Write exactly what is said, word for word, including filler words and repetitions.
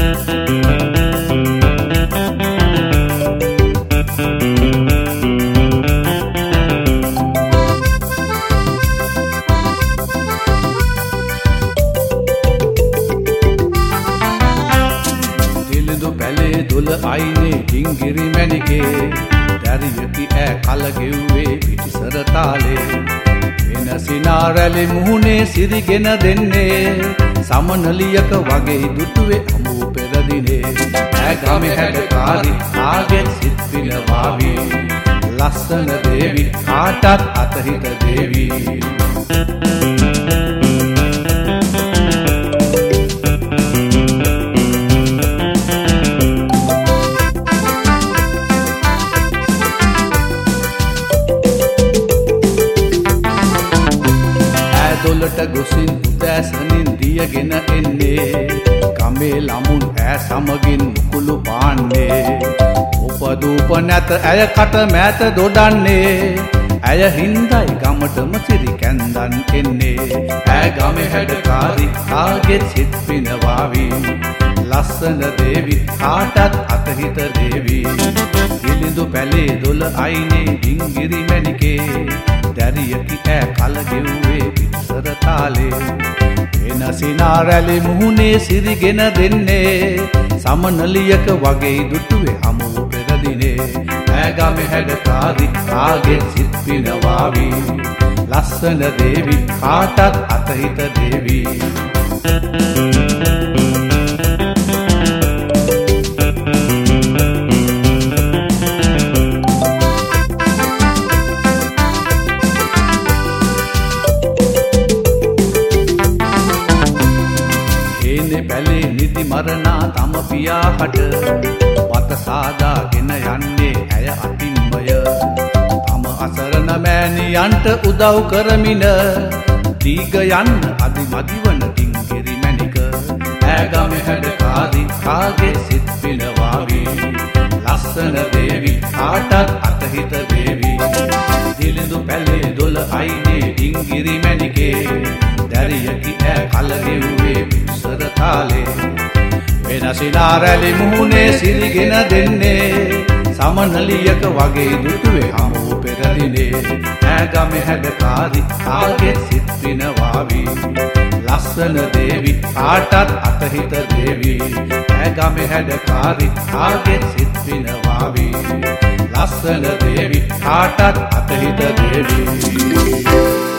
දුල අයිනේ ඩිංගිරි මැණිකේ දැරියකි ඈ කල ගෙව්වේ පිටිසර තාලේ එන සිනාරැලි මුහුණේ සිරිගෙන දෙන්නේ සමනලියක වගේ දුටුවේ අමු පෙරදිනේ ඈ ගමේ හැඩකාරි ආගෙන් සිත් පිනවාවි ලස්සන දේවි කාටත් අතහිත දේවි දොලට ගොසින් උදෑසනින් දියගෙන එන්නේ ගමේ ළමුන් ඈ සමගින් මුකුළු පාන්නේ උපදූප නැත ඇය කට මෑත දොඩන්නේ ඇය හින්දයි ගමටම සිරි කැන්දන් එන්නේ ඈ ගමේ හැඩකාරි කාගෙත් සිත් පිනවාවි ලස්සන දේවි කාටත් අතහිත දේවි කිලිඳු පැලේ දොල අයිනේ ඩිංගිරි මැණිකේ දැරියකි ඈ කල ගෙව්වේ පිටසර තාලේ එන සිනාරැලි මුහුණේ සිරිගෙන දෙන්නේ සමනලියක වගේ දුටුවේ හමු පෙරදිනේ ඈ ගමේ හැඩකාරි කාගෙත් සිත් පිනවාවි ලස්සන දේවි කාටත් අතහිත දේවි පැලේ නිදි මරණා තම පියාහට වත සාදාගෙන යන්නේ ඇය අතින්මය තම අසරණ මෑණියන්ට උදව් කරමින දීග යන්න අදිමදිවන ඩිංගිරි මැණික ඈ ගමේ හැඩකාරි කාගේ සිත් පිනවාවි ලස්සන දේවි කාටත් අතහිත දේවි දිලිඳු පැලේ දොල අයිනේ ඩිංගිරි මැණිකේ දැරියකි ඈ කල ගෙව්වේ පිටසර තාලේ වෙන සිනාරැලි මුහුණේ සිරිගෙන දෙන්නේ සමනලියක වගේ දුටුවේ හමු පෙරදිනේ ඈ ගමේ හැඩකාරි කාගෙත් සිත් පිනවාවි ලස්සන දේවි කාටත් අතහිත දේවි ඈ ගමේ හැඩකාරි කාගෙත් සිත් පිනවාවි ලස්සන දේවි කාටත් අතහිත දේවි